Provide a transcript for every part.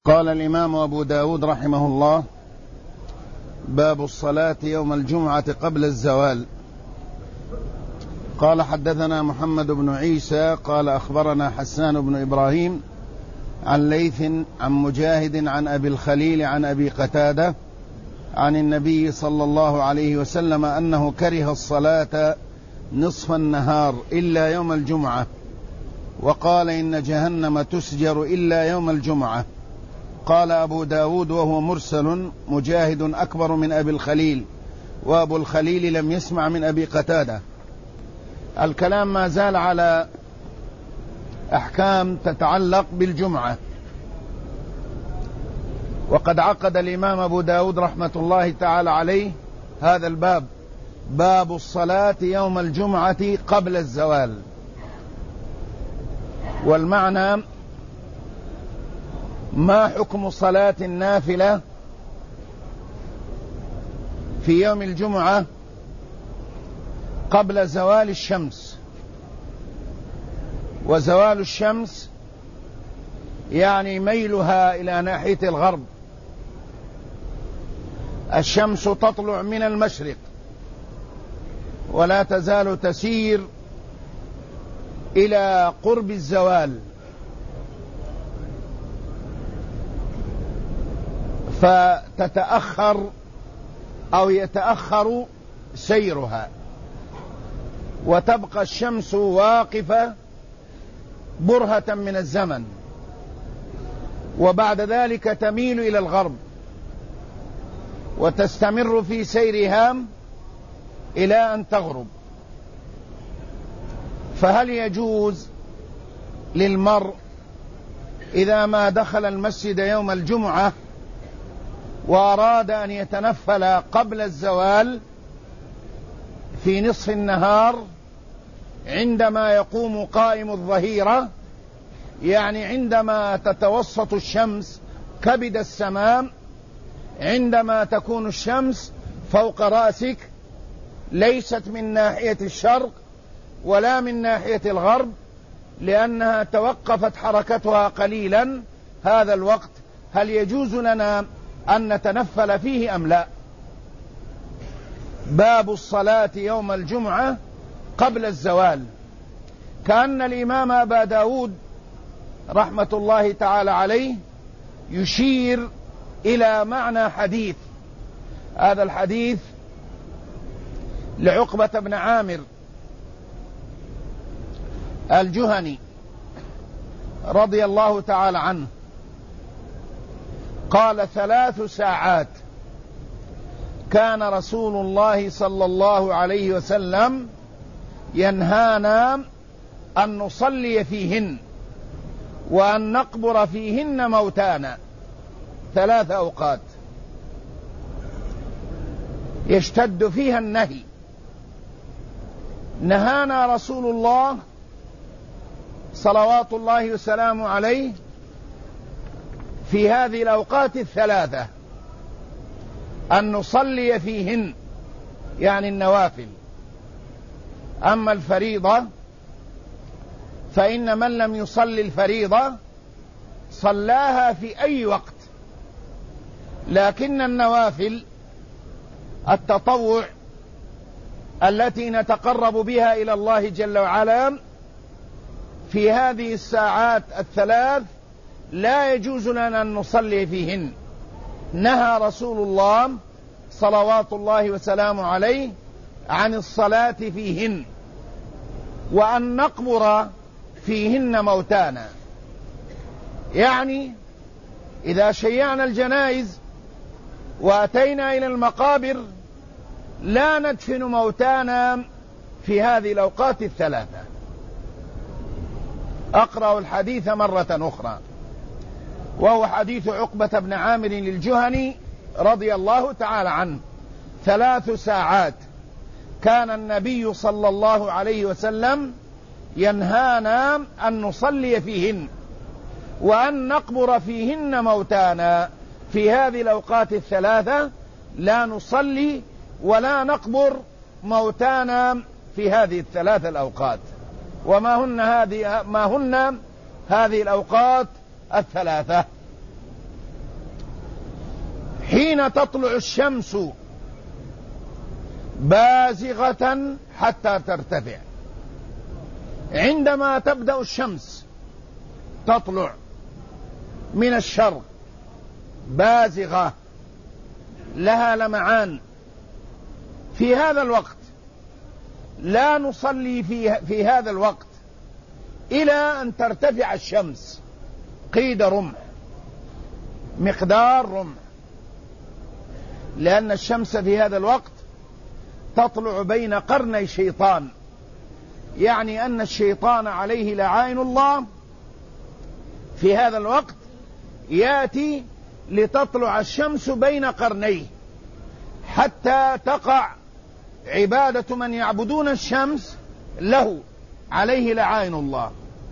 قال الإمام أبو داود رحمه الله: باب الصلاة يوم الجمعة قبل الزوال. قال: حدثنا محمد بن عيسى قال أخبرنا حسان بن إبراهيم عن ليث عن مجاهد عن أبي الخليل عن أبي قتادة عن النبي صلى الله عليه وسلم أنه كره الصلاة نصف النهار إلا يوم الجمعة، وقال: إن جهنم تسجر إلا يوم الجمعة. قال أبو داود وهو مرسل: مجاهد أكبر من أبي الخليل، وأبو الخليل لم يسمع من أبي قتادة. الكلام ما زال على أحكام تتعلق بالجمعة، وقد عقد الإمام أبو داود رحمة الله تعالى عليه هذا الباب: باب الصلاة يوم الجمعة قبل الزوال. والمعنى: ما حكم صلاة النافلة في يوم الجمعة قبل زوال الشمس؟ وزوال الشمس يعني ميلها إلى ناحية الغرب. الشمس تطلع من المشرق ولا تزال تسير إلى قرب الزوال، فتتأخر أو يتأخر سيرها، وتبقى الشمس واقفة برهة من الزمن، وبعد ذلك تميل إلى الغرب وتستمر في سيرها إلى أن تغرب. فهل يجوز للمرء إذا ما دخل المسجد يوم الجمعة وأراد أن يتنفل قبل الزوال في نصف النهار عندما يقوم قائم الظهيرة، يعني عندما تتوسط الشمس كبد السماء، عندما تكون الشمس فوق رأسك ليست من ناحية الشرق ولا من ناحية الغرب، لأنها توقفت حركتها قليلا هذا الوقت، هل يجوز لنا أن نتنفل فيه أم لا؟ باب الصلاة يوم الجمعة قبل الزوال. كأن الإمام أبا داود رحمة الله تعالى عليه يشير إلى معنى حديث، هذا الحديث لعقبة بن عامر الجهني رضي الله تعالى عنه، قال: 3 ساعات كان رسول الله صلى الله عليه وسلم ينهانا أن نصلي فيهن وأن نقبر فيهن موتانا. 3 أوقات يشتد فيها النهي، نهانا رسول الله صلوات الله وسلامه عليه في هذه الأوقات 3 أن نصلي فيهن، يعني النوافل. أما الفريضة فإن من لم يصلي الفريضة صلاها في أي وقت، لكن النوافل التطوع التي نتقرب بها إلى الله جل وعلا في هذه الساعات 3 لا يجوز لنا أن نصلي فيهن. نهى رسول الله صلوات الله وسلامه عليه عن الصلاة فيهن وأن نقبر فيهن موتانا، يعني إذا شيعنا الجنائز وأتينا إلى المقابر لا ندفن موتانا في هذه الأوقات 3. أقرأ الحديث مرة أخرى، وهو حديث عقبة بن عامر الجهني رضي الله تعالى عنه: 3 ساعات كان النبي صلى الله عليه وسلم ينهانا أن نصلي فيهن وأن نقبر فيهن موتانا. في هذه الأوقات 3 لا نصلي ولا نقبر موتانا في هذه 3 الأوقات. وما هن هذه الأوقات 3؟ حين تطلع الشمس بازغة حتى ترتفع. عندما تبدأ الشمس تطلع من الشرق بازغة لها لمعان، في هذا الوقت لا نصلي في هذا الوقت إلى أن ترتفع الشمس قيد رمح، مقدار رمح، لأن الشمس في هذا الوقت تطلع بين قرني شيطان، يعني أن الشيطان عليه لعائن الله في هذا الوقت يأتي لتطلع الشمس بين قرنيه حتى تقع عبادة من يعبدون الشمس له عليه لعائن الله.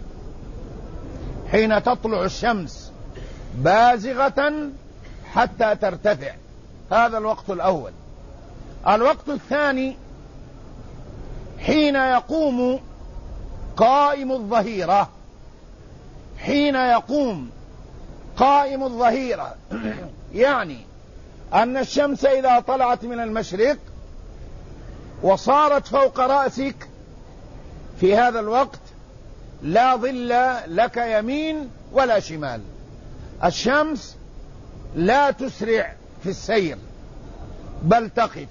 حين تطلع الشمس بازغة حتى ترتفع، هذا الوقت الأول. الوقت الثاني حين يقوم قائم الظهيرة. حين يقوم قائم الظهيرة يعني أن الشمس إذا طلعت من المشرق وصارت فوق رأسك في هذا الوقت لا ظل لك يمين ولا شمال. الشمس لا تسرع في السير بل تقف،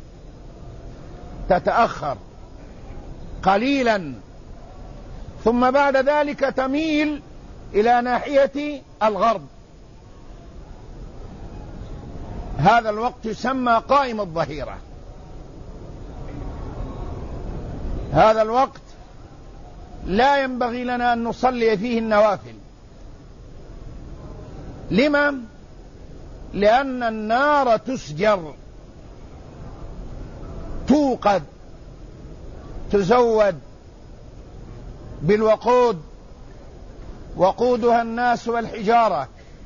تتأخر قليلا، ثم بعد ذلك تميل إلى ناحية الغرب. هذا الوقت يسمى قائم الظهيرة. هذا الوقت لا ينبغي لنا أن نصلي فيه النوافل. لما؟ لأن النار تسجر، توقد، تزود بالوقود، وقودها الناس والحجارة،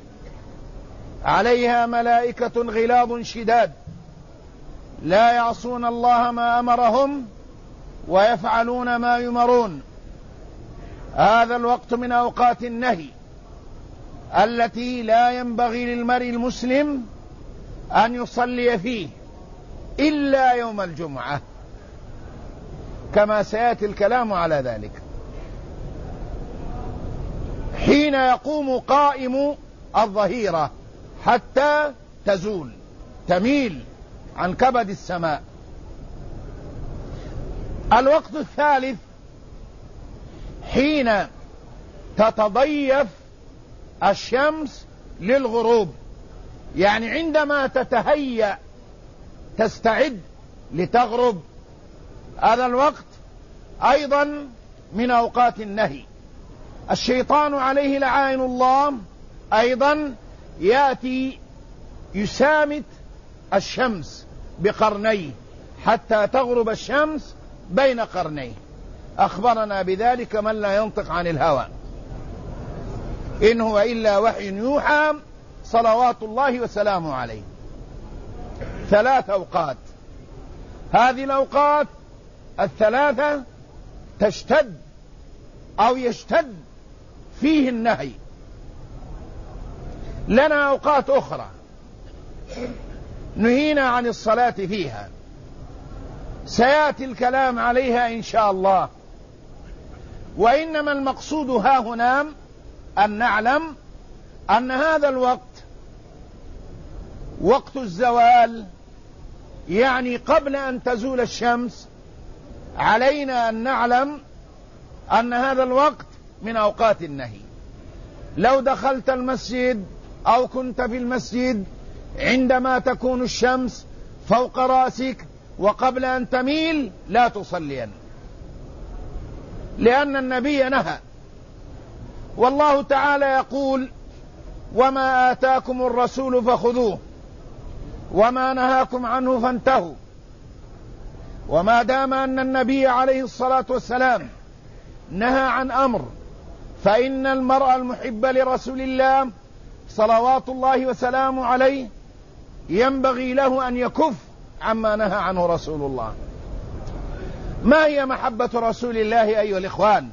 عليها ملائكة غلاظ شداد لا يعصون الله ما أمرهم ويفعلون ما يمرون. هذا الوقت من أوقات النهي التي لا ينبغي للمرء المسلم أن يصلي فيه إلا يوم الجمعة، كما سيأتي الكلام على ذلك. حين يقوم قائم الظهيرة حتى تزول، تميل عن كبد السماء. الوقت الثالث حين تتضيف الشمس للغروب، يعني عندما تتهيأ تستعد لتغرب. هذا الوقت أيضا من أوقات النهي. الشيطان عليه لعائن الله أيضا يأتي يسامت الشمس بقرنيه حتى تغرب الشمس بين قرنيه. أخبرنا بذلك من لا ينطق عن الهوى، إن هو إلا وحي يوحى صلوات الله وسلامه عليه. 3 أوقات. هذه الأوقات الثلاثة تشتد أو يشتد فيه النهي. لنا أوقات أخرى نهينا عن الصلاة فيها، سيأتي الكلام عليها إن شاء الله. وإنما المقصود ها هنا أن نعلم أن هذا الوقت وقت الزوال، يعني قبل أن تزول الشمس علينا أن نعلم أن هذا الوقت من أوقات النهي. لو دخلت المسجد أو كنت في المسجد عندما تكون الشمس فوق رأسك وقبل أن تميل لا تصلين، لأن النبي نهى. والله تعالى يقول: وما آتاكم الرسول فخذوه وما نهاكم عنه فانتهوا. وما دام أن النبي عليه الصلاة والسلام نهى عن أمر، فإن المرء المحب لرسول الله صلوات الله وسلامه عليه ينبغي له أن يكف عما نهى عنه رسول الله. ما هي محبة رسول الله أيها الإخوان؟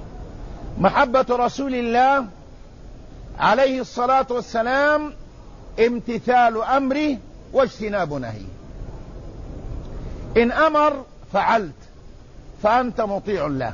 محبة رسول الله عليه الصلاة والسلام امتثال أمره واجتناب نهيه. إن أمر فعلت فأنت مطيع له،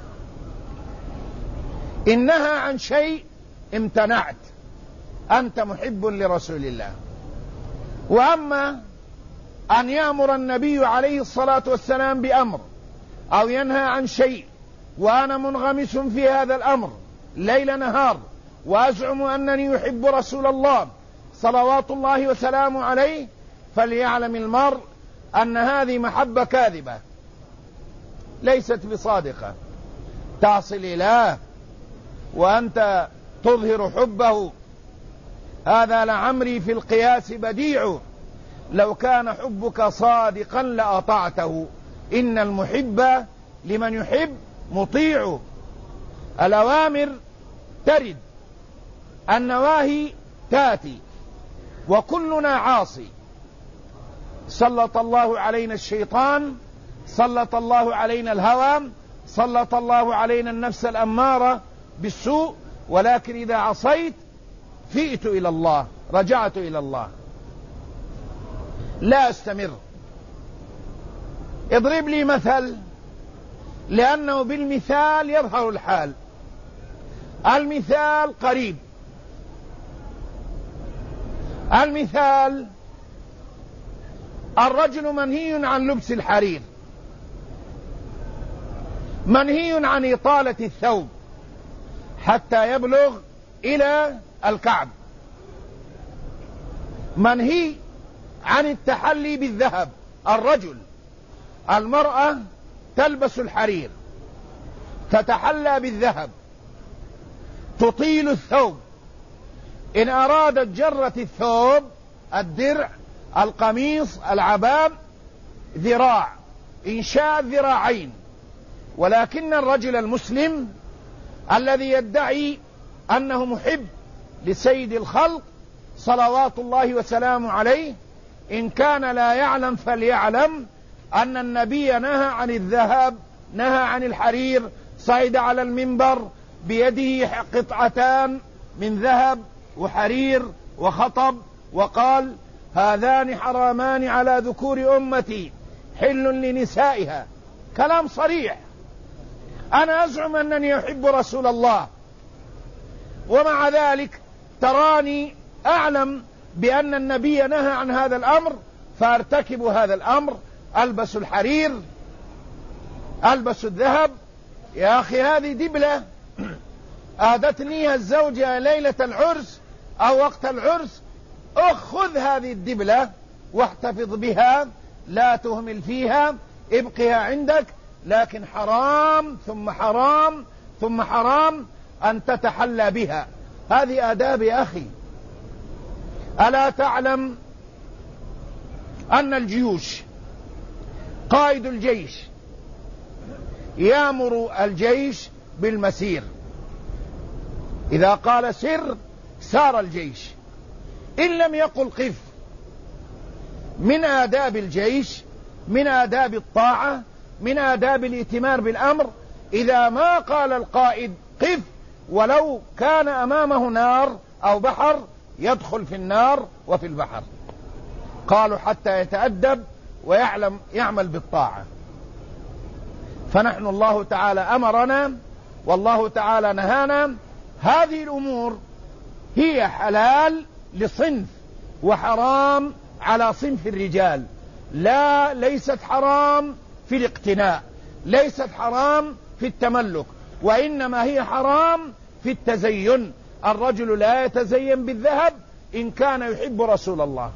إن نهى عن شيء امتنعت أنت محب لرسول الله. وأما أن يأمر النبي عليه الصلاة والسلام بأمر أو ينهى عن شيء وأنا منغمس في هذا الأمر ليل نهار وأزعم أنني يحب رسول الله صلوات الله وسلامه عليه، فليعلم المرء أن هذه محبة كاذبة ليست بصادقة. تعصي الإله وأنت تظهر حبه، هذا لعمري في القياس بديع، لو كان حبك صادقا لأطعته، إن المحب لمن يحب مطيع. الأوامر ترد، النواهي تاتي، وكلنا عاصي. سلط الله علينا الشيطان، سلط الله علينا الهوى، سلط الله علينا النفس الأمارة بالسوء، ولكن إذا عصيت فئت إلى الله، رجعت إلى الله، لا أستمر. اضرب لي مثل، لأنه بالمثال يظهر الحال. المثال قريب. المثال: الرجل منهي عن لبس الحرير، منهي عن إطالة الثوب حتى يبلغ إلى الكعب، منهي عن التحلي بالذهب. الرجل، المرأة تلبس الحرير، تتحلى بالذهب، تطيل الثوب، إن أرادت جرة الثوب، الدرع، القميص، العباب، ذراع، إن شاء ذراعين. ولكن الرجل المسلم الذي يدعي أنه محب لسيد الخلق صلوات الله وسلامه عليه، إن كان لا يعلم فليعلم أن النبي نهى عن الذهب، نهى عن الحرير، صعد على المنبر بيده قطعتان من ذهب وحرير وخطب، وقال: هذان حرامان على ذكور أمتي حل لنسائها. كلام صريح. أنا أزعم أنني أحب رسول الله، ومع ذلك تراني أعلم بأن النبي نهى عن هذا الأمر فأرتكب هذا الأمر، ألبس الحرير، ألبس الذهب. يا أخي هذه دبلة آدتنيها الزوجة ليلة العرس أو وقت العرس، أخذ هذه الدبلة واحتفظ بها، لا تهمل فيها، ابقها عندك. لكن حرام ثم حرام ثم حرام أن تتحلى بها. هذه آداب يا أخي. ألا تعلم أن الجيوش، قائد الجيش يأمر الجيش بالمسير، إذا قال سر سار الجيش، إن لم يقل قف. من آداب الجيش، من آداب الطاعة، من آداب الائتمار بالأمر، إذا ما قال القائد قف ولو كان أمامه نار أو بحر يدخل في النار وفي البحر. قالوا حتى يتأدب ويعلم يعمل بالطاعة. فنحن الله تعالى أمرنا والله تعالى نهانا. هذه الأمور هي حلال لصنف وحرام على صنف الرجال. لا، ليست حرام في الاقتناء، ليست حرام في التملك، وإنما هي حرام في التزين. الرجل لا يتزين بالذهب إن كان يحب رسول الله،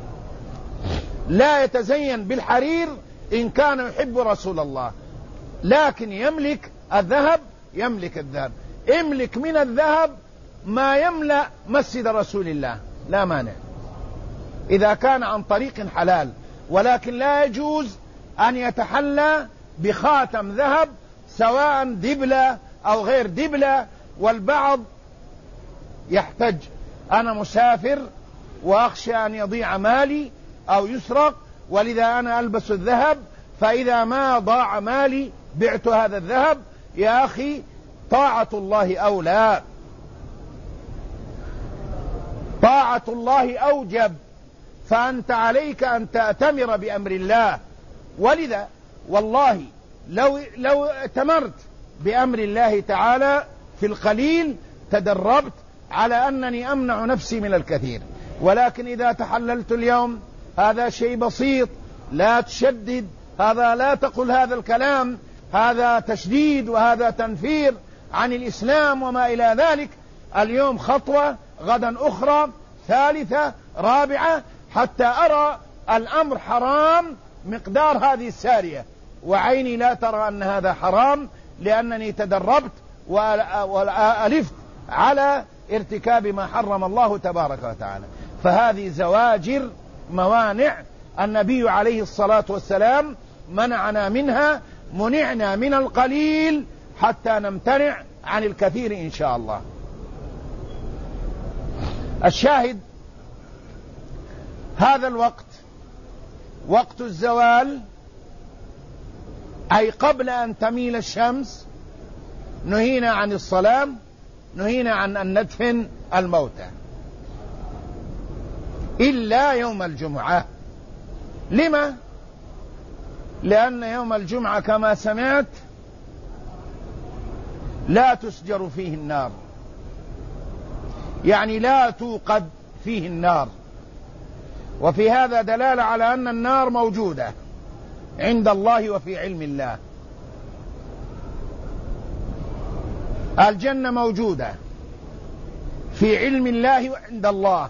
لا يتزين بالحرير إن كان يحب رسول الله، لكن يملك الذهب، يملك الذهب. املك من الذهب ما يملأ مسجد رسول الله، لا مانع، إذا كان عن طريق حلال. ولكن لا يجوز أن يتحلى بخاتم ذهب سواء دبلة أو غير دبلة. والبعض يحتج: أنا مسافر وأخشى أن يضيع مالي أو يسرق، ولذا أنا ألبس الذهب، فإذا ما ضاع مالي بعت هذا الذهب. يا أخي طاعة الله أولى، طاعة طاعة الله أوجب، فأنت عليك أن تأتمر بأمر الله. ولذا والله لو ائتمرت بأمر الله تعالى في القليل تدربت على أنني أمنع نفسي من الكثير. ولكن إذا تحللت اليوم هذا شيء بسيط، لا تشدد، هذا لا تقل هذا الكلام، هذا تشديد وهذا تنفير عن الإسلام وما إلى ذلك. اليوم خطوة، غدا أخرى، ثالثة، رابعة، حتى أرى الأمر حرام مقدار هذه السارية، وعيني لا ترى أن هذا حرام، لأنني تدربت وألفت على ارتكاب ما حرم الله تبارك وتعالى. فهذه زواجر موانع النبي عليه الصلاة والسلام منعنا منها، منعنا من القليل حتى نمتنع عن الكثير إن شاء الله. الشاهد هذا الوقت وقت الزوال، أي قبل أن تميل الشمس، نهينا عن الصلاة، نهينا عن أن ندفن الموتى إلا يوم الجمعة. لما؟ لأن يوم الجمعة كما سمعت لا تسجر فيه النار، يعني لا توقد فيه النار. وفي هذا دلالة على أن النار موجودة عند الله وفي علم الله. الجنة موجودة في علم الله وعند الله.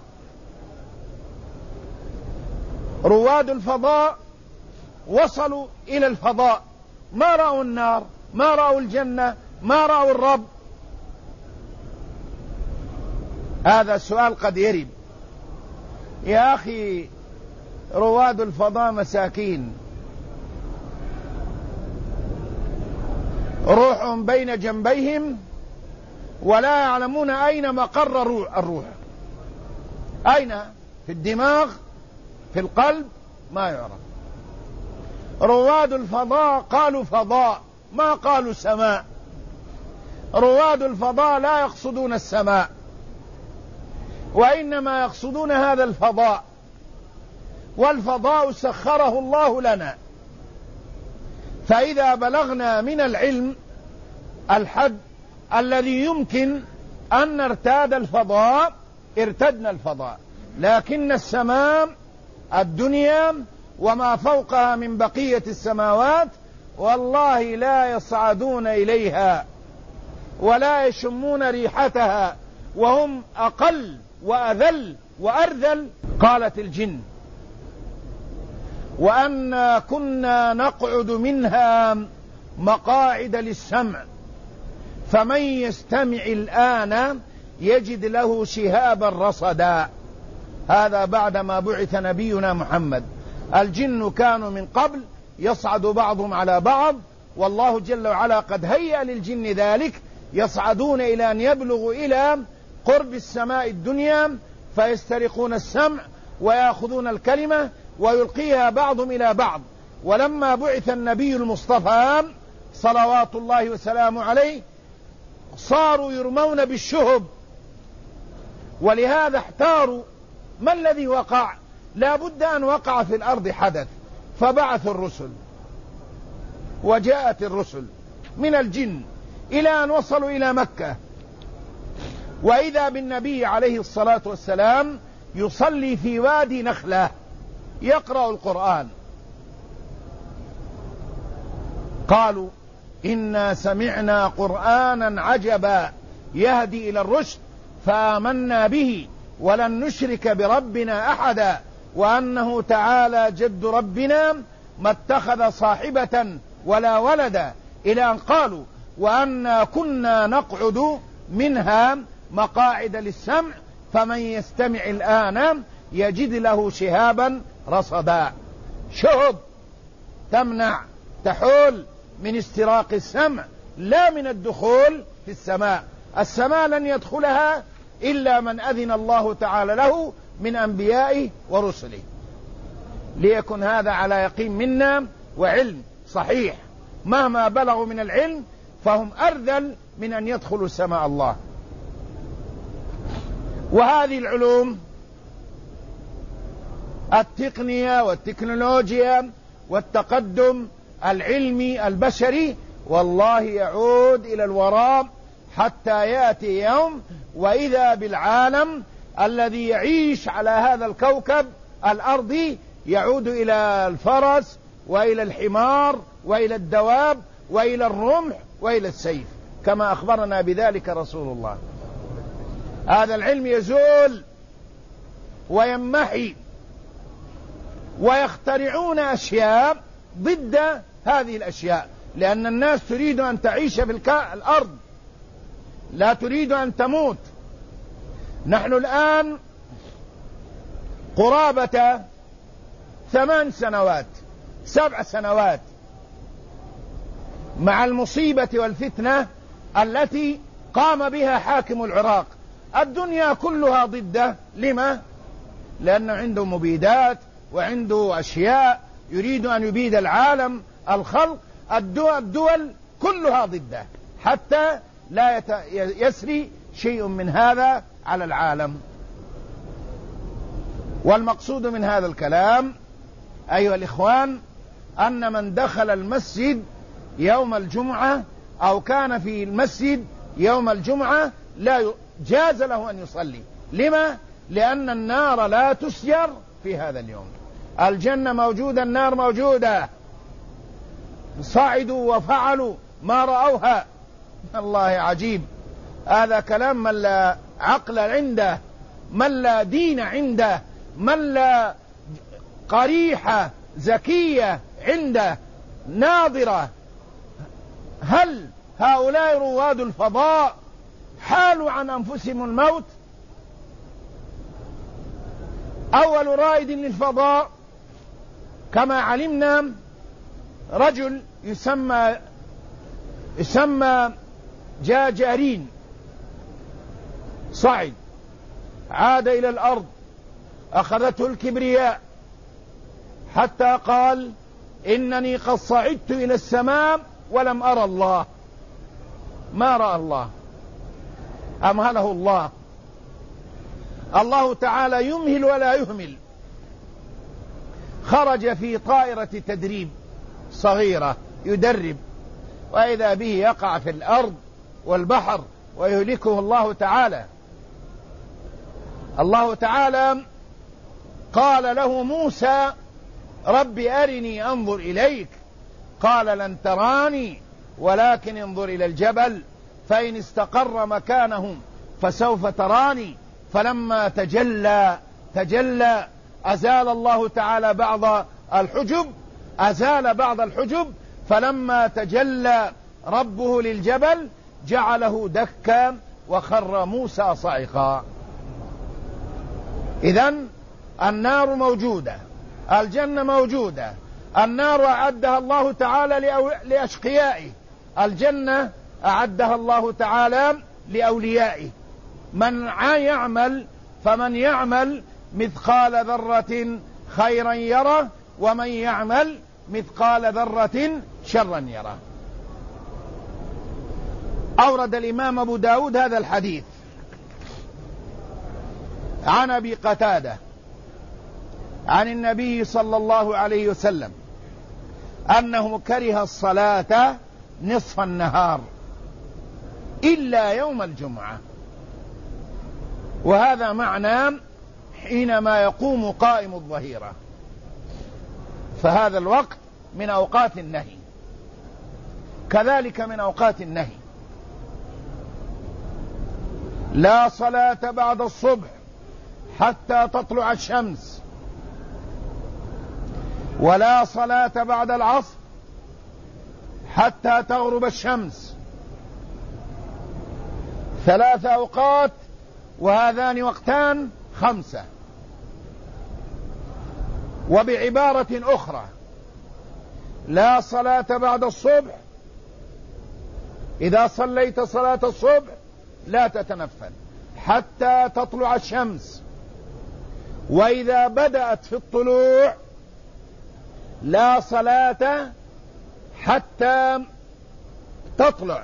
رواد الفضاء وصلوا إلى الفضاء، ما رأوا النار، ما رأوا الجنة، ما رأوا الرب. هذا السؤال قد يرد. يا أخي رواد الفضاء مساكين، روح بين جنبيهم ولا يعلمون أين مقر الروح، أين؟ في الدماغ، في القلب، ما يعرف. رواد الفضاء قالوا فضاء، ما قالوا سماء. رواد الفضاء لا يقصدون السماء، وإنما يقصدون هذا الفضاء. والفضاء سخره الله لنا، فإذا بلغنا من العلم الحد الذي يمكن أن نرتاد الفضاء ارتدنا الفضاء. لكن السماء الدنيا وما فوقها من بقية السماوات والله لا يصعدون إليها ولا يشمون ريحتها، وهم أقل وأذل وأرذل. قالت الجن: وأنا كنا نقعد منها مقاعد للسمع فمن يستمع الآن يجد له شهابا رصدا. هذا بعدما بعث نبينا محمد. الجن كانوا من قبل يصعد بعضهم على بعض، والله جل وعلا قد هيأ للجن ذلك، يصعدون إلى أن يبلغوا إلى قرب السماء الدنيا فيسترقون السمع ويأخذون الكلمة ويلقيها بعضهم إلى بعض. ولما بعث النبي المصطفى صلوات الله وسلامه عليه صاروا يرمون بالشهب، ولهذا احتاروا ما الذي وقع؟ لا بد أن وقع في الأرض حدث، فبعث الرسل، وجاءت الرسل من الجن إلى أن وصلوا إلى مكة، وإذا بالنبي عليه الصلاة والسلام يصلي في وادي نخلة يقرأ القرآن. قالوا: إنا سمعنا قرآنا عجبا يهدي إلى الرشد فآمنا به ولن نشرك بربنا أحدا وأنه تعالى جد ربنا ما اتخذ صاحبة ولا ولدا، إلى أن قالوا: وأنا كنا نقعد منها مقاعد للسمع فمن يستمع الآن يجد له شهابا رصدا. شهب تمنع، تحول من استراق السمع، لا من الدخول في السماء. السماء لن يدخلها إلا من أذن الله تعالى له من أنبيائه ورسله. ليكن هذا على يقين منا وعلم صحيح. مهما بلغوا من العلم فهم أرذل من أن يدخلوا سماء الله. وهذه العلوم التقنية والتكنولوجيا والتقدم العلمي البشري، والله يعود إلى الوراء حتى يأتي يوم وإذا بالعالم الذي يعيش على هذا الكوكب الأرضي يعود إلى الفرس وإلى الحمار وإلى الدواب وإلى الرمح وإلى السيف، كما أخبرنا بذلك رسول الله. هذا العلم يزول ويمحي، ويخترعون أشياء ضد هذه الأشياء، لأن الناس تريد أن تعيش في الأرض، لا تريد أن تموت. نحن الآن قرابة 8 سنوات 7 سنوات مع المصيبة والفتنة التي قام بها حاكم العراق، الدنيا كلها ضده. لما؟ لأنه عنده مبيدات وعنده أشياء يريد أن يبيد العالم، الخلق، الدول كلها ضده، حتى لا يسري شيء من هذا على العالم. والمقصود من هذا الكلام أيها الإخوان أن من دخل المسجد يوم الجمعة أو كان في المسجد يوم الجمعة لا جاز له أن يصلي. لما؟ لأن النار لا تسجر في هذا اليوم. الجنة موجودة، النار موجودة، صعدوا وفعلوا ما رأوها. الله عجيب، هذا كلام من لا عقل عنده، من لا دين عنده، من لا قريحة ذكية عنده ناظرة. هل هؤلاء رواد الفضاء حالوا عن أنفسهم الموت؟ أول رائد للفضاء كما علمنا رجل يسمى جاجارين، صعد عاد إلى الأرض، أخذته الكبرياء حتى قال إنني قد صعدت إلى السماء ولم أرى الله. ما رأى الله، أمهله الله. الله تعالى يمهل ولا يهمل. خرج في طائرة تدريب صغيرة يدرب، وإذا به يقع في الأرض والبحر ويهلكه الله تعالى. الله تعالى قال له موسى رب أرني أنظر إليك، قال لن تراني ولكن انظر إلى الجبل فإن استقر مكانه فسوف تراني. فلما تجلى أزال الله تعالى بعض الحجب، فلما تجلى ربه للجبل جعله دكا وخر موسى صعقا. إذن النار موجودة، الجنة موجودة. النار أعدها الله تعالى لأشقيائه، الجنة أعدها الله تعالى لأوليائه. فمن يعمل مثقال ذرة خيرا يره، ومن يعمل مثقال ذرة شرا يره. أورد الإمام أبو داود هذا الحديث عن أبي قتادة عن النبي صلى الله عليه وسلم أنه كره الصلاة نصف النهار إلا يوم الجمعة. وهذا معنى حينما يقوم قائم الظهيرة، فهذا الوقت من أوقات النهي، كذلك من أوقات النهي لا صلاة بعد الصبح حتى تطلع الشمس، ولا صلاة بعد العصر حتى تغرب الشمس. 3 أوقات، وهذان وقتان 5. وبعبارة أخرى لا صلاة بعد الصبح، إذا صليت صلاة الصبح لا تتنفل حتى تطلع الشمس، وإذا بدأت في الطلوع لا صلاة حتى تطلع.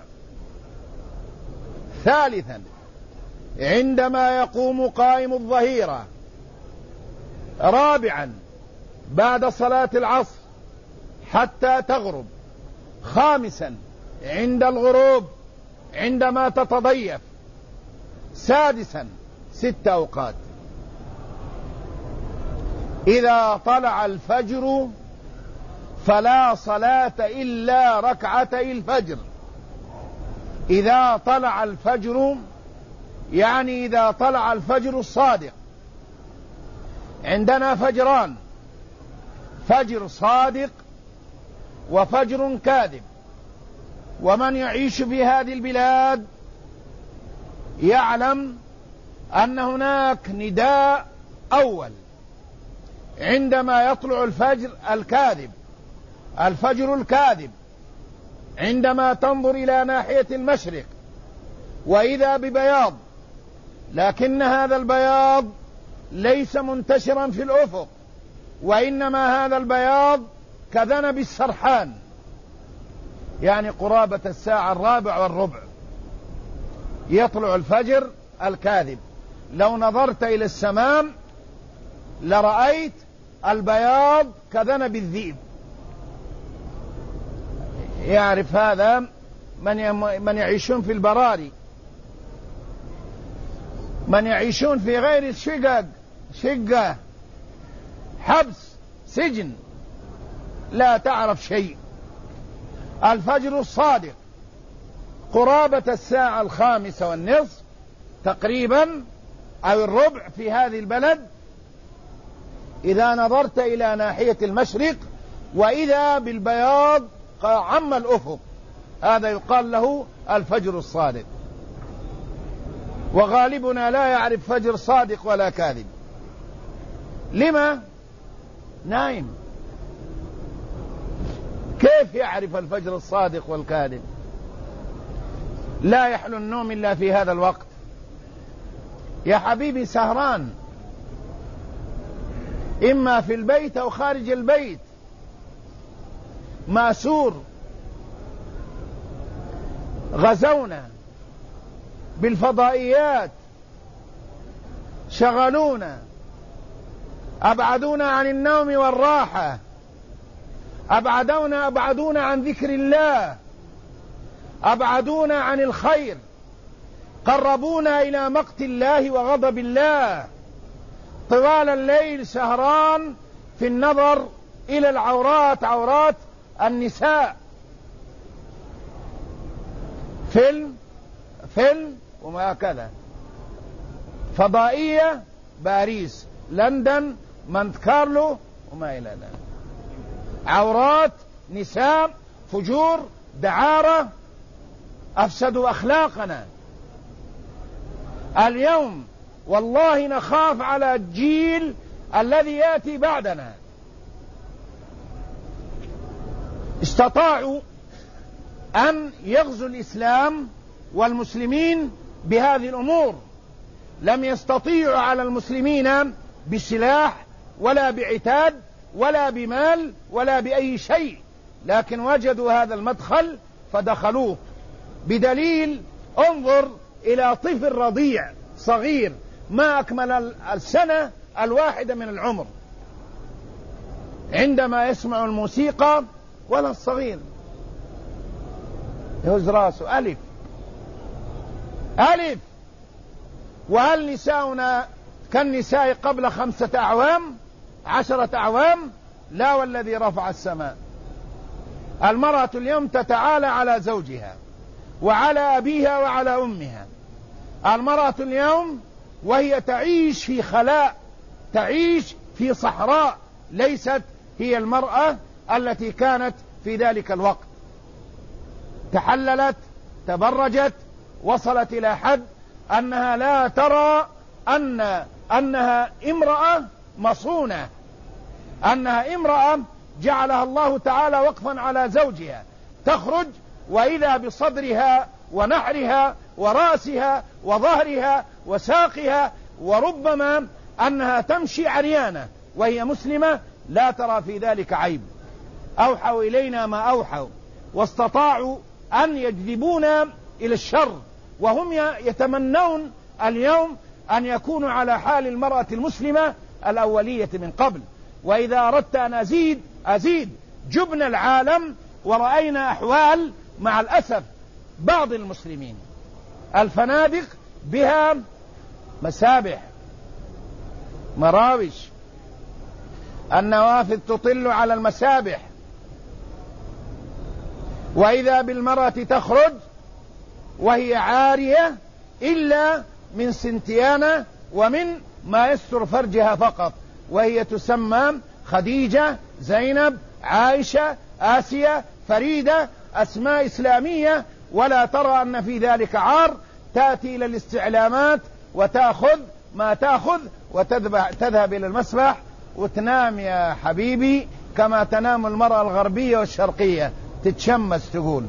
ثالثا عندما يقوم قائم الظهيرة رابعا بعد صلاة العصر حتى تغرب. خامسا عند الغروب عندما تتضيف. سادسا 6 أوقات. إذا طلع الفجر فلا صلاة إلا ركعتي الفجر. إذا طلع الفجر يعني إذا طلع الفجر الصادق. عندنا فجران: فجر صادق وفجر كاذب. ومن يعيش في هذه البلاد يعلم أن هناك نداء أول عندما يطلع الفجر الكاذب، الفجر الكاذب، عندما تنظر إلى ناحية المشرق وإذا ببياض، لكن هذا البياض ليس منتشرا في الأفق، وإنما هذا البياض كذنب السرحان، يعني قرابة 1:15 يطلع الفجر الكاذب. لو نظرت إلى السماء لرأيت البياض كذنب الذئب. يعرف هذا من يعيشون في البراري، من يعيشون في غير الشقق، شقة، حبس، سجن، لا تعرف شيء. الفجر الصادق قرابة 5:15 تقريبا أو الربع في هذه البلد، إذا نظرت إلى ناحية المشرق وإذا بالبياض عم الأفق، هذا يقال له الفجر الصادق. وغالبنا لا يعرف فجر صادق ولا كاذب. لما؟ نايم. كيف يعرف الفجر الصادق والكاذب؟ لا يحلو النوم إلا في هذا الوقت. يا حبيبي سهران، إما في البيت أو خارج البيت، ماسور. غزونا بالفضائيات، شغلونا، أبعدونا عن النوم والراحة، أبعدونا عن ذكر الله، أبعدونا عن الخير، قربونا إلى مقت الله وغضب الله. طوال الليل سهران في النظر إلى العورات، عورات النساء، فيلم وما كذا، فضائية، باريس، لندن، مونت كارلو وما إلى ذلك، عورات نساء، فجور، دعارة، أفسدوا أخلاقنا. اليوم والله نخاف على الجيل الذي يأتي بعدنا. استطاعوا أن يغزوا الإسلام والمسلمين بهذه الأمور، لم يستطيعوا على المسلمين بسلاح ولا بعتاد ولا بمال ولا بأي شيء، لكن وجدوا هذا المدخل فدخلوه. بدليل انظر إلى طفل رضيع صغير ما أكمل السنة الواحدة من العمر، عندما يسمع الموسيقى، ولا الصغير يهز راسه ألف. وهل نساؤنا كالنساء قبل 5 أعوام 10 أعوام؟ لا، والذي رفع السماء. المرأة اليوم تتعالى على زوجها وعلى أبيها وعلى أمها. المرأة اليوم وهي تعيش في خلاء، تعيش في صحراء، ليست هي المرأة التي كانت في ذلك الوقت. تحللت، تبرجت، وصلت إلى حد أنها لا ترى أنها امرأة مصونة، أنها امرأة جعلها الله تعالى وقفا على زوجها، تخرج وإذا بصدرها ونحرها ورأسها وظهرها وساقها، وربما أنها تمشي عريانة وهي مسلمة، لا ترى في ذلك عيب. أوحوا إلينا ما أوحوا، واستطاعوا أن يجذبونا إلى الشر، وهم يتمنون اليوم أن يكونوا على حال المرأة المسلمة الأولية من قبل. وإذا أردت أن أزيد جبن العالم، ورأينا أحوال مع الأسف بعض المسلمين، الفنادق بها مسابح، مراوش، النوافذ تطل على المسابح، وإذا بالمرأة تخرج وهي عارية إلا من سنتيانة ومن ما يستر فرجها فقط، وهي تسمى خديجة، زينب، عائشة، آسيا، فريدة، أسماء إسلامية، ولا ترى أن في ذلك عار. تأتي إلى الاستعلامات وتأخذ ما تأخذ وتذهب إلى المسبح وتنام يا حبيبي كما تنام المرأة الغربية والشرقية، تتشمس تقول.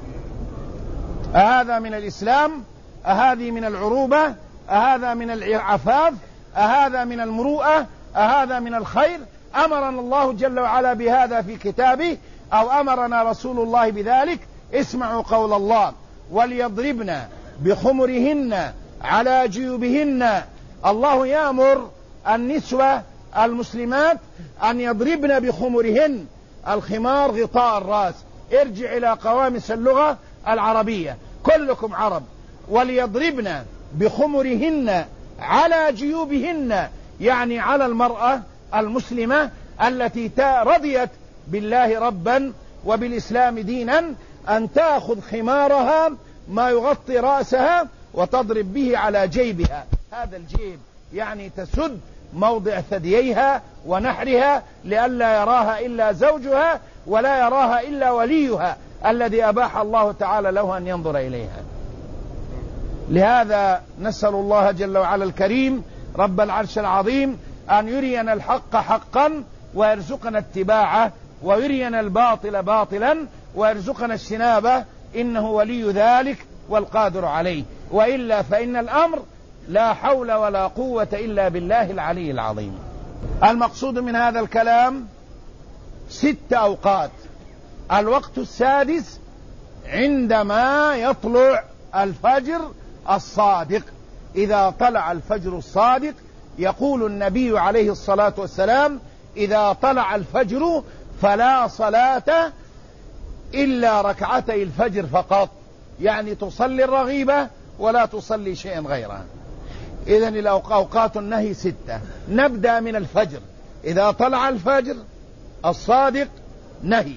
أهذا من الإسلام؟ أهذه من العروبة؟ أهذا من العفاف؟ أهذا من المروءة؟ أهذا من الخير؟ أمرنا الله جل وعلا بهذا في كتابه، أو أمرنا رسول الله بذلك. اسمعوا قول الله: وليضربن بخمرهن على جيوبهن. الله يأمر النسوة المسلمات أن يضربن بخمرهن. الخمار غطاء الرأس. ارجع إلى قوامس اللغة العربية، كلكم عرب. وليضربن بخمرهن على جيوبهن، يعني على المرأة المسلمة التي رضيت بالله ربا وبالإسلام دينا أن تأخذ خمارها ما يغطي رأسها وتضرب به على جيبها. هذا الجيب يعني تسد موضع ثدييها ونحرها لئلا يراها إلا زوجها ولا يراها إلا وليها الذي أباح الله تعالى له أن ينظر إليها. لهذا نسأل الله جل وعلا الكريم رب العرش العظيم أن يرينا الحق حقا ويرزقنا اتباعه، ويرينا الباطل باطلا ويرزقنا اجتنابه، إنه ولي ذلك والقادر عليه. وإلا فإن الأمر لا حول ولا قوة إلا بالله العلي العظيم. المقصود من هذا الكلام 6 أوقات. الوقت السادس عندما يطلع الفجر الصادق. إذا طلع الفجر الصادق يقول النبي عليه الصلاة والسلام: إذا طلع الفجر فلا صلاة إلا ركعتي الفجر فقط، يعني تصلي الرغيبة ولا تصلي شيئا غيرها. إذن أوقات النهي 6. نبدأ من الفجر. إذا طلع الفجر الصادق نهي،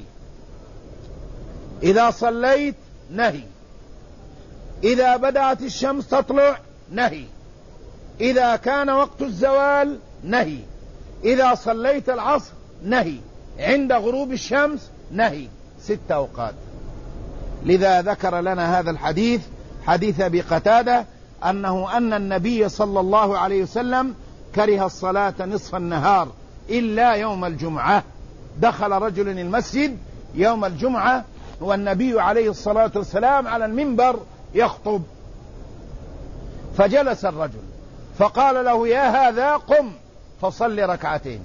إذا صليت نهي، إذا بدأت الشمس تطلع نهي، إذا كان وقت الزوال نهي، إذا صليت العصر نهي، عند غروب الشمس نهي. 6 أوقات. لذا ذكر لنا هذا الحديث، حديث أبي قتادة، أن النبي صلى الله عليه وسلم كره الصلاة نصف النهار إلا يوم الجمعة. دخل رجل المسجد يوم الجمعة والنبي عليه الصلاة والسلام على المنبر يخطب، فجلس الرجل فقال له: يا هذا قم فصل ركعتين.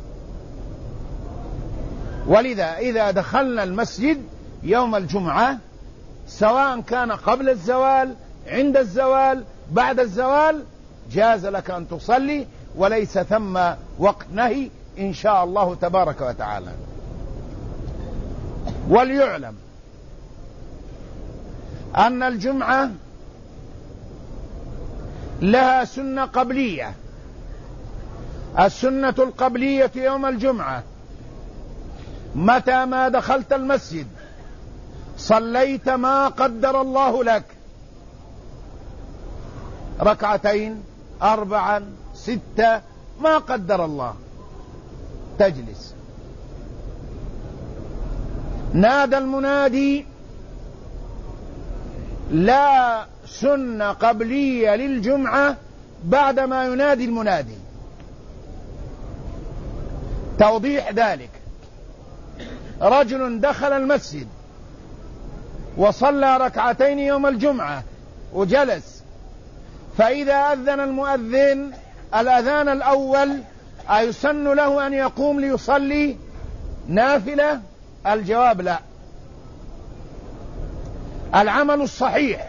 ولذا إذا دخلنا المسجد يوم الجمعة سواء كان قبل الزوال، عند الزوال، بعد الزوال، جاز لك أن تصلي وليس ثم وقت نهي إن شاء الله تبارك وتعالى. وليعلم أن الجمعة لها سنة قبلية. السنة القبلية يوم الجمعة متى ما دخلت المسجد صليت ما قدر الله لك، 2 4 6 ما قدر الله، تجلس. نادى المنادي: لا سنة قبلية للجمعة بعدما ينادي المنادي. توضيح ذلك: رجل دخل المسجد وصلى 2 يوم الجمعة وجلس، فإذا أذن المؤذن الأذان الأول أيسن له أن يقوم ليصلي نافلة؟ الجواب لا. العمل الصحيح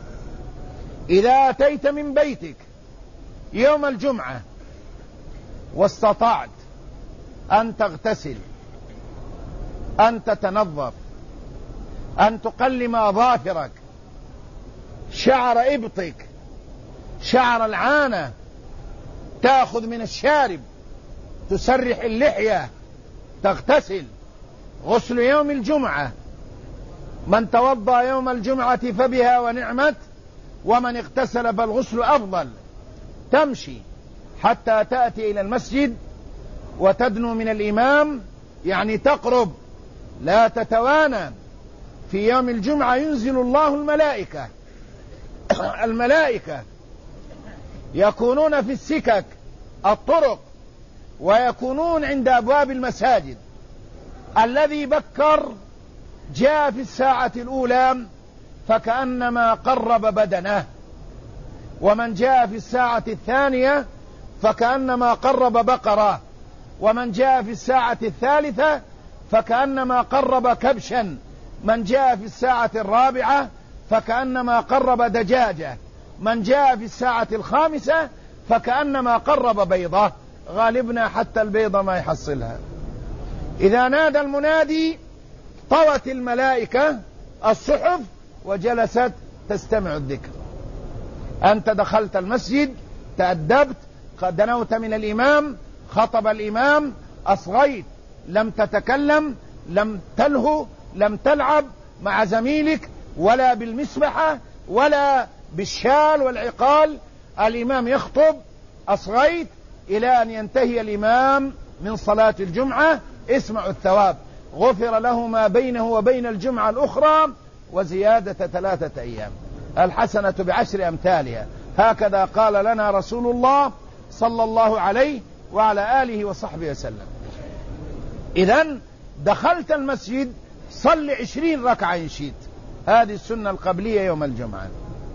إذا أتيت من بيتك يوم الجمعة واستطعت أن تغتسل، أن تتنظف، أن تقلم أظافرك، شعر إبطك، شعر العانة، تأخذ من الشارب، تسرح اللحية، تغتسل. غسل يوم الجمعة، من توضأ يوم الجمعة فبها ونعمت، ومن اغتسل فالغسل أفضل. تمشي حتى تأتي إلى المسجد وتدنو من الإمام، يعني تقرب، لا تتوانى. في يوم الجمعة ينزل الله الملائكة، الملائكة يكونون في السكك الطرق، ويكونون عند أبواب المساجد. الذي بكر جاء في الساعة الأولى فكأنما قرب بدنه، ومن جاء في الساعة الثانية فكأنما قرب بقرة، ومن جاء في الساعة الثالثة فكأنما قرب كبشا، من جاء في الساعة الرابعة فكأنما قرب دجاجة، من جاء في الساعة الخامسة فكأنما قرب بيضة. غالبنا حتى البيضة ما يحصلها. إذا نادى المنادي طوت الملائكة الصحف وجلست تستمع الذكر. أنت دخلت المسجد، تأدبت، دنوت من الإمام، خطب الإمام، أصغيت، لم تتكلم، لم تلهو، لم تلعب مع زميلك، ولا بالمسبحة ولا بالشال والعقال. الإمام يخطب، أصغيت إلى أن ينتهي الإمام من صلاة الجمعة. اسمعوا الثواب، غفر له ما بينه وبين الجمعة الأخرى وزيادة 3 أيام، الحسنة ب10 أمثالها. هكذا قال لنا رسول الله صلى الله عليه وعلى آله وصحبه وسلم. إذن دخلت المسجد صل 20 ركعة إن شئت، هذه السنة القبلية يوم الجمعة.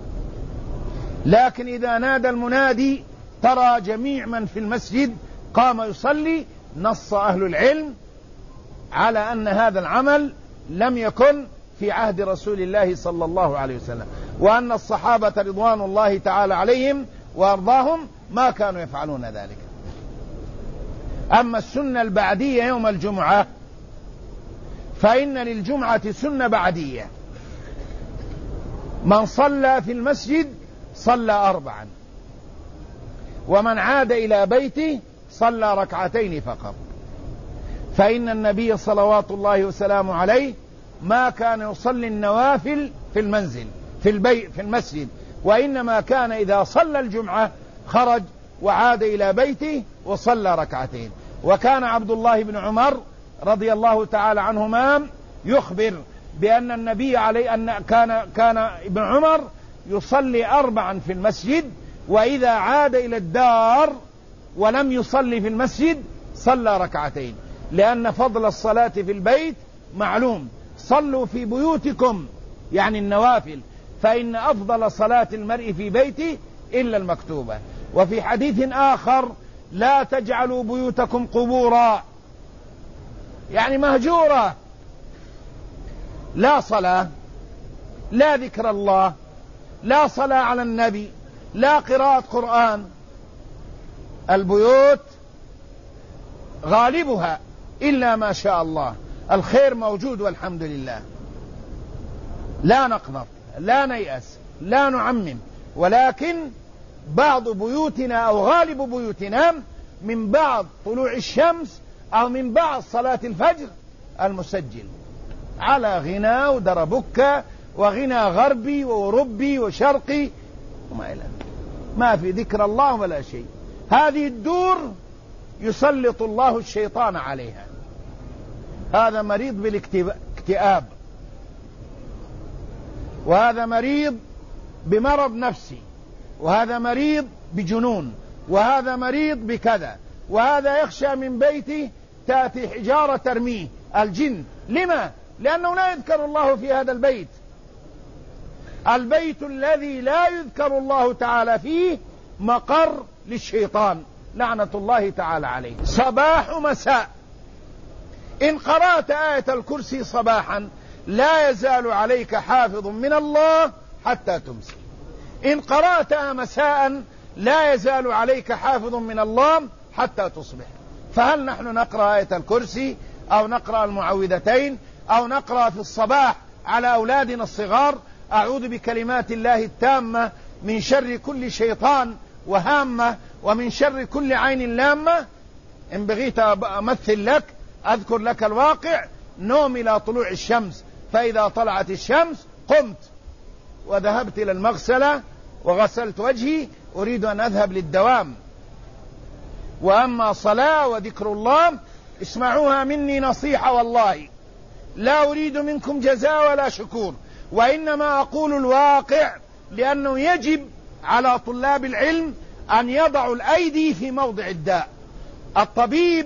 لكن إذا نادى المنادي ترى جميع من في المسجد قام يصلي. نص أهل العلم على أن هذا العمل لم يكن في عهد رسول الله صلى الله عليه وسلم، وأن الصحابة رضوان الله تعالى عليهم وأرضاهم ما كانوا يفعلون ذلك. أما السنة البعدية يوم الجمعة فإن للجمعة سنة بعدية. من صلى في المسجد صلى 4، ومن عاد إلى بيته صلى 2 فقط. فإن النبي صلوات الله وسلامه عليه ما كان يصلي النوافل في المنزل في المسجد، وإنما كان إذا صلى الجمعة خرج وعاد إلى بيته وصلى 2. وكان عبد الله بن عمر رضي الله تعالى عنهما يخبر بأن النبي عليه أن كان ابن عمر يصلي 4 في المسجد، وإذا عاد إلى الدار ولم يصلي في المسجد صلى 2، لأن فضل الصلاة في البيت معلوم. صلوا في بيوتكم يعني النوافل، فإن أفضل صلاة المرء في بيته إلا المكتوبة. وفي حديث آخر لا تجعلوا بيوتكم قبورا، يعني مهجورة، لا صلاة، لا ذكر الله، لا صلاة على النبي، لا قراءة قرآن. البيوت غالبها إلا ما شاء الله الخير موجود والحمد لله، لا نقنط، لا نيأس، لا نعمم، ولكن بعض بيوتنا أو غالب بيوتنا من بعض طلوع الشمس أو من بعض صلاة الفجر المسجل على غنى ودربكة وغنى غربي وأوروبي وشرقي وما إلى، ما في ذكر الله ولا شيء. هذه الدور يسلط الله الشيطان عليها. هذا مريض بالاكتئاب، وهذا مريض بمرض نفسي، وهذا مريض بجنون، وهذا مريض بكذا، وهذا يخشى من بيته تأتي حجارة ترميه الجن. لما؟ لأنه لا يذكر الله في هذا البيت. البيت الذي لا يذكر الله تعالى فيه مقر للشيطان لعنة الله تعالى عليه. صباح مساء، إن قرأت آية الكرسي صباحا لا يزال عليك حافظ من الله حتى تمسي. إن قرأتها مساء لا يزال عليك حافظ من الله حتى تصبح. فهل نحن نقرأ آية الكرسي أو نقرأ المعوذتين أو نقرأ في الصباح على أولادنا الصغار أعوذ بكلمات الله التامة من شر كل شيطان وهامة ومن شر كل عين لامة؟ إن بغيت أمثل لك أذكر لك الواقع: نوم إلى طلوع الشمس، فإذا طلعت الشمس قمت وذهبت إلى المغسلة وغسلت وجهي، أريد أن أذهب للدوام. وأما صلاة وذكر الله اسمعوها مني نصيحة والله، لا أريد منكم جزاء ولا شكور، وإنما أقول الواقع، لأنه يجب على طلاب العلم أن يضعوا الأيدي في موضع الداء. الطبيب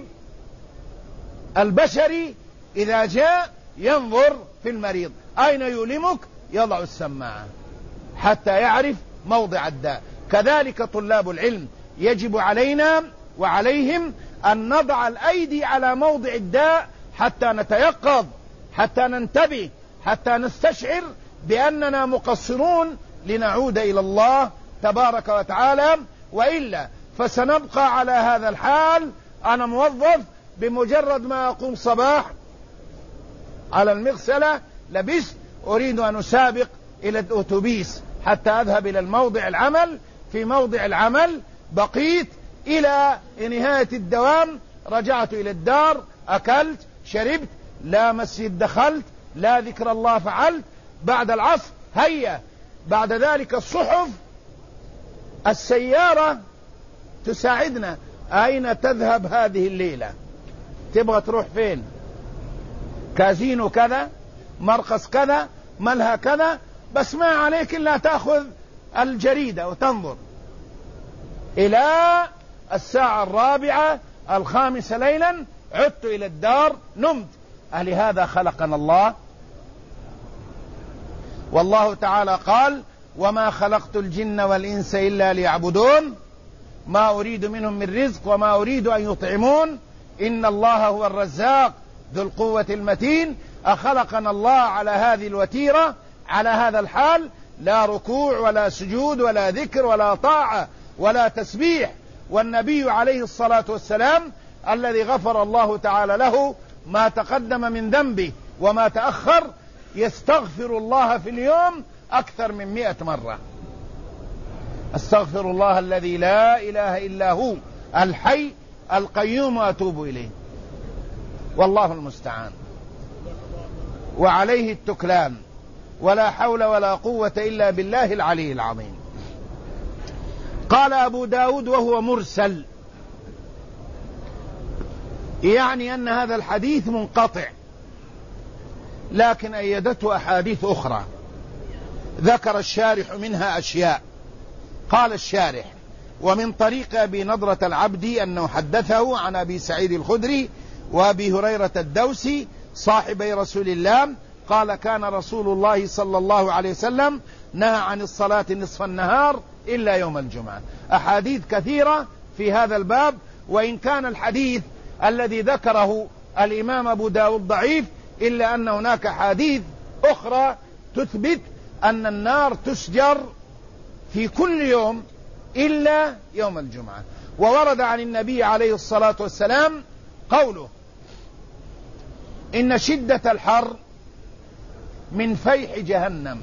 البشري إذا جاء ينظر في المريض أين يؤلمك، يضع السماعة حتى يعرف موضع الداء. كذلك طلاب العلم يجب علينا وعليهم أن نضع الأيدي على موضع الداء حتى نتيقظ، حتى ننتبه، حتى نستشعر بأننا مقصرون لنعود إلى الله تبارك وتعالى، وإلا فسنبقى على هذا الحال. أنا موظف، بمجرد ما أقوم صباح على المغسلة لبست، أريد أن أسابق إلى الأوتوبيس حتى أذهب إلى الموضع العمل. في موضع العمل بقيت إلى نهاية الدوام، رجعت إلى الدار، أكلت شربت، لا مسجد دخلت، لا ذكر الله فعلت. بعد العصر هيا، بعد ذلك الصحف، السيارة تساعدنا. أين تذهب هذه الليلة؟ تبغى تروح فين؟ كازينو كذا، مرقص كذا، ملهى كذا، بس ما عليك إلا تأخذ الجريدة وتنظر. إلى الساعة 4 5 ليلا عدت إلى الدار، نمت. ألهذا خلقنا الله؟ والله تعالى قال: وما خلقت الجن والإنس إلا ليعبدون ما أريد منهم من رزق وما أريد أن يطعمون إن الله هو الرزاق ذو القوة المتين. أخلقنا الله على هذه الوتيرة، على هذا الحال، لا ركوع ولا سجود ولا ذكر ولا طاعة ولا تسبيح. والنبي عليه الصلاة والسلام الذي غفر الله تعالى له ما تقدم من ذنبه وما تأخر يستغفر الله في اليوم أكثر من 100 مرة. استغفر الله الذي لا إله إلا هو الحي القيوم وأتوب إليه. والله المستعان، وعليه التكلان، ولا حول ولا قوة إلا بالله العلي العظيم. قال أبو داود وهو مرسل، يعني أن هذا الحديث منقطع، لكن أيدته أحاديث أخرى ذكر الشارح منها أشياء. قال الشارح: ومن طريق أبي نضرة العبدي أنه حدثه عن أبي سعيد الخدري وأبي هريرة الدوسي صاحبي رسول الله قال: كان رسول الله صلى الله عليه وسلم نهى عن الصلاة نصف النهار إلا يوم الجمعة. أحاديث كثيرة في هذا الباب، وإن كان الحديث الذي ذكره الإمام أبو داود ضعيف، إلا أن هناك حديث أخرى تثبت أن النار تسجر في كل يوم إلا يوم الجمعة. وورد عن النبي عليه الصلاة والسلام قوله: إن شدة الحر من فيح جهنم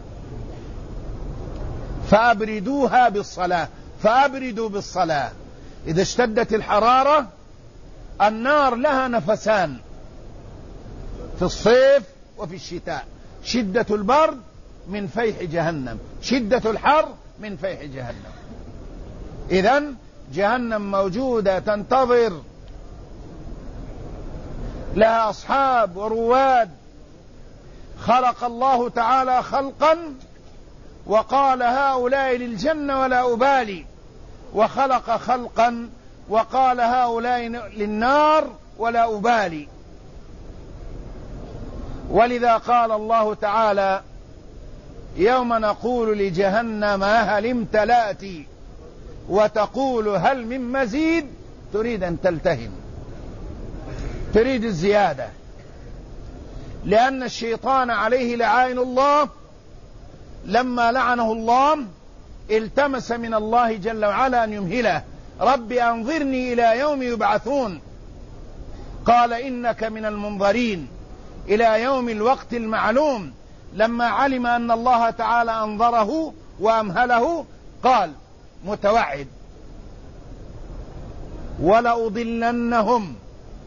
فأبردوها بالصلاة، فأبردوا بالصلاة. إذا اشتدت الحرارة النار لها نفسان في الصيف وفي الشتاء، شدة البرد من فيح جهنم، شدة الحر من فيح جهنم. إذن جهنم موجودة تنتظر، لها أصحاب ورواد. خلق الله تعالى خلقا وقال: هؤلاء للجنة ولا أبالي، وخلق خلقا وقال: هؤلاء للنار ولا أبالي. ولذا قال الله تعالى: يوم نقول لجهنم هل امتلأت وتقول هل من مزيد. تريد أن تلتهم، تريد الزيادة، لأن الشيطان عليه لعائن الله لما لعنه الله التمس من الله جل وعلا أن يمهله رب أنظرني إلى يوم يبعثون. قال إنك من المنظرين إلى يوم الوقت المعلوم. لما علم أن الله تعالى أنظره وأمهله قال متوعد ولأضلنهم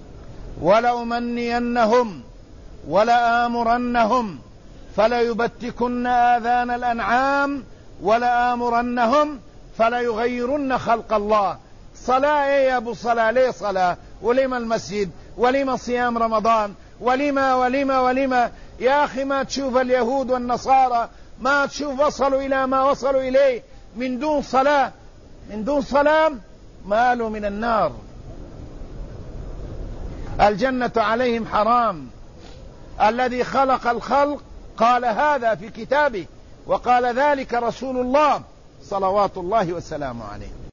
ولأمنينهم ولآمرنهم فليبتكن آذان الأنعام ولآمرنهم فليغيرن خلق الله. صلاة يا أبو صلاة؟ ليه صلاة؟ ولما المسجد؟ ولما صيام رمضان؟ ولما يا أخي ما تشوف اليهود والنصارى، ما تشوف وصلوا إلى ما وصلوا إليه من دون صلاة، من دون صلاة مالوا من النار. الجنة عليهم حرام. الذي خلق الخلق قال هذا في كتابه، وقال ذلك رسول الله صلوات الله وسلامه عليه.